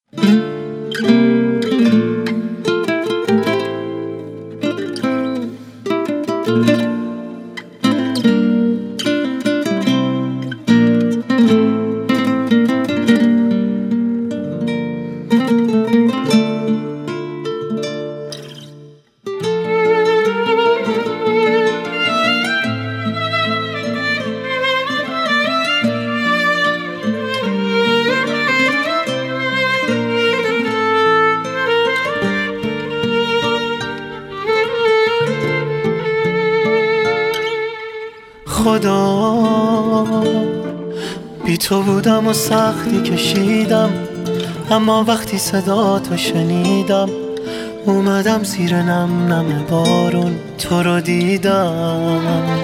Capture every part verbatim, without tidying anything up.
خدا بی تو بودم و سختی کشیدم، اما وقتی صدا تو شنیدم اومدم زیر نم نم بارون تو رو دیدم.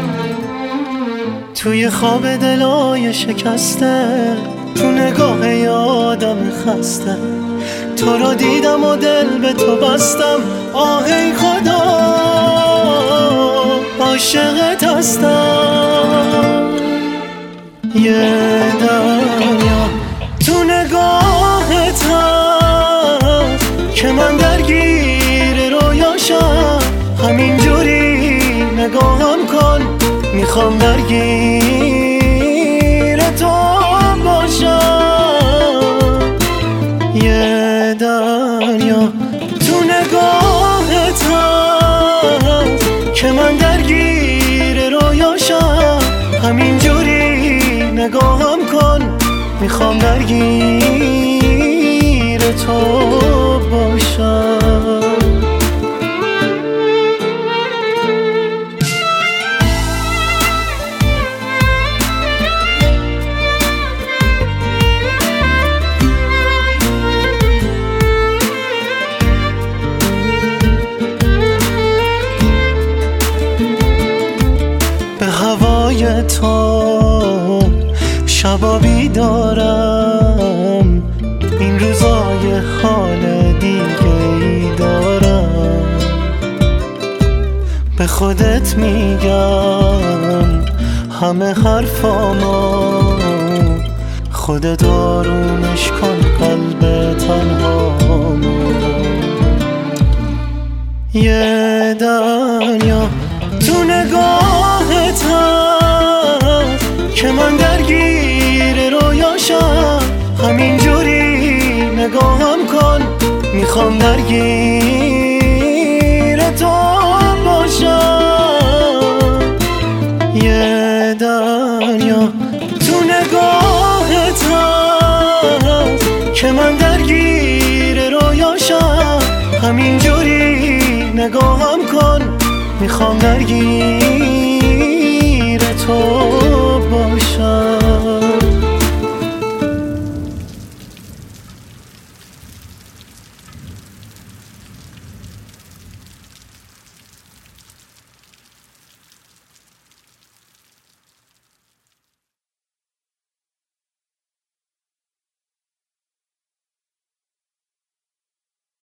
توی خواب دلای شکسته، تو نگاه یادم خسته، تو رو دیدم و دل به تو بستم. آه ای خدا عاشقت هستم. یه دریا تو نگاهت هست که من درگیر رویاشم. همینجوری نگاهم کن، میخوام درگیر تو باشم. یه دریا تو نگاهت هست که من درگیر رویاشم. همینجوری نگاهم کن، میخوام درگیر تو باشم. به هوای تو شبا بیدارم، این روزای حال دیگه ای دارم. به خودت میگم همه حرفامو، خودت آرومش کن قلب تنهامو. یه دریا تو نگاهت هست که من درگیر رویاشم. همینجوری نگاهم کن، میخوام درگیر تو باشم. یه دریا تو نگاهت هست که من درگیر رویاشم. همینجوری نگاهم کن، میخوام درگیر